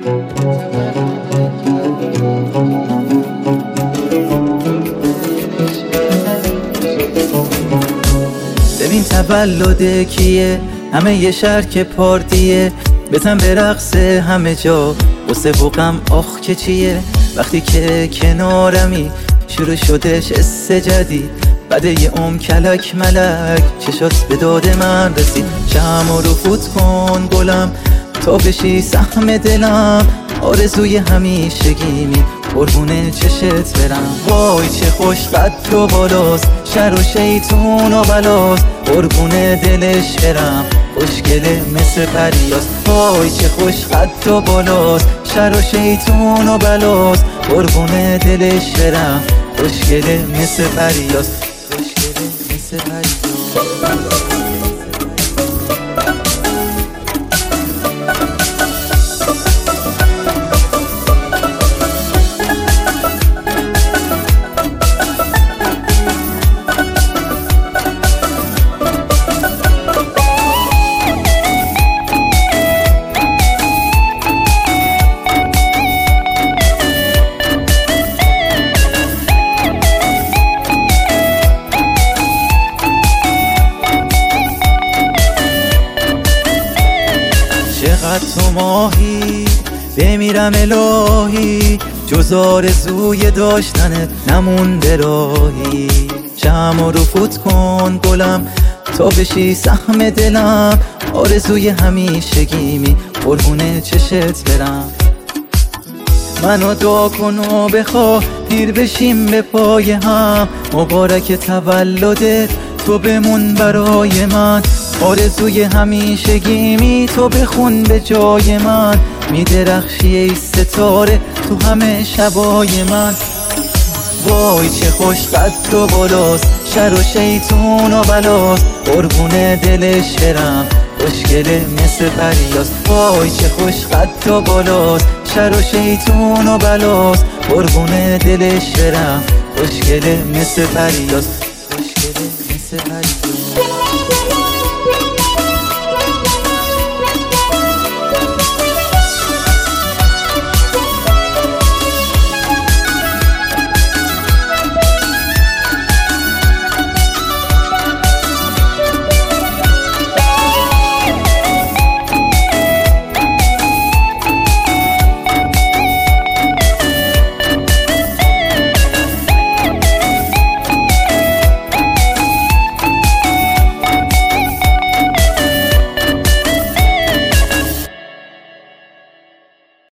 ببین تولد کیه، همه یه شهر که پارتیه، بزن به رقص همه جا، قصه و غم آخ که چیه. وقتی که کنارمی شروع شدش قصه جدید، بعد یه کلک ملک چشات به داد من رسید. شمع رو فوت کن گلم تا بشی سهم دلم، آرزوی همیشگیمی قربون چشت برم. وای چه خوش قد و بالاست، شر و شیطون و بلاست، قربون دلش برم، خوشگله مثل پریاست. وای چه خوش قد و بالاست، شر و شیطون و بلاست، قربون دلش برم، خوشگله مثل پریاست، خوشگله مثل پریاست. چقدر تو ماهی بمیرم الهی، جز آرزوی داشتنت نمونده راهی. شمع رو فوت کن گلم تا بشی سهم دلم، آرزوی همیشگیمی قربون چشت برم. منو دعا کن و بخوا پیر بشیم به پای هم، مبارک تولدت تو بمون برای من، آرزوی همیشگیمی تو بخون به جای من. میدرخشی ای ستاره تو همه شبای من. وای چه خوش قد و بالاست، شر و شیطون و بلاست، قربون دلش برم، خوشگله مثل پریاست. وای چه خوش قد و بالاست، شر و شیطون و بلاست، قربون دلش برم، خوشگله مثل پریاست، خوشگله مثل پریاست.